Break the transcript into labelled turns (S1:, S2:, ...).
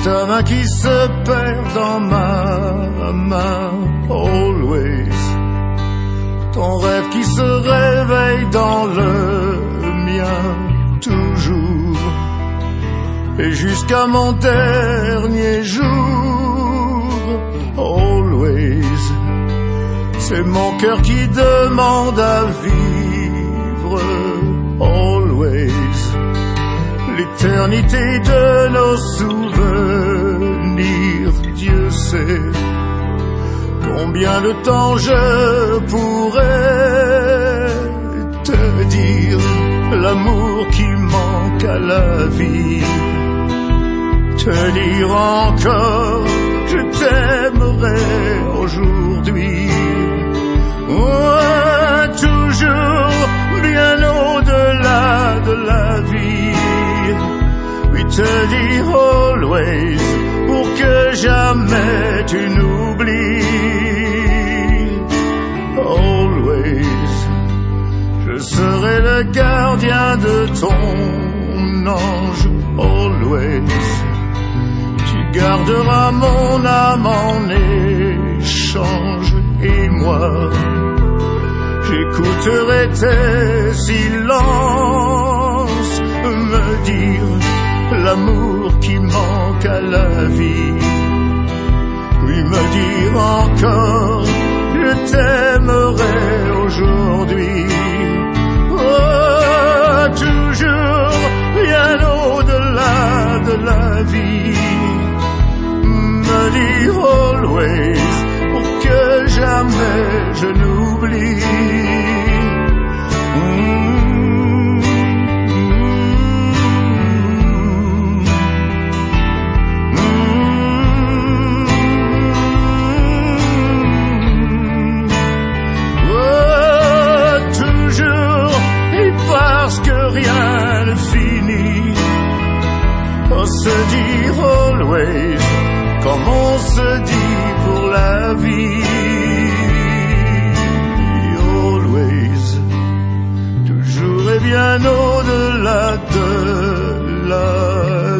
S1: ta main qui se perd dans ma main, always. Ton rêve qui se réveille dans le mien, toujours. Et jusqu'à mon dernier jour, always. C'est mon cœur qui demande à vivre, always. L'éternité de nos souvenirs, Dieu sait combien de temps je pourrais te dire l'amour qui manque à la vie. Te dire encore, je t'aimerai aujourd'hui. Ouais, toujours bien au-delà de la vie. Oui, te dire always pour que jamais tu n'oublies. Always, je serai le gardien de ton ange. Always, tu garderas mon âme en échange. Et moi, j'écouterai tes silences me dire l'amour qui manque à la vie. Oui, me dire encore, je t'aimerai aujourd'hui. Oh, toujours bien au-delà de la vie. Me dire always pour que jamais je n'oublie. Parce que rien ne finit, on se dit always, comme on se dit pour la vie. Always, toujours et bien au-delà de la vie.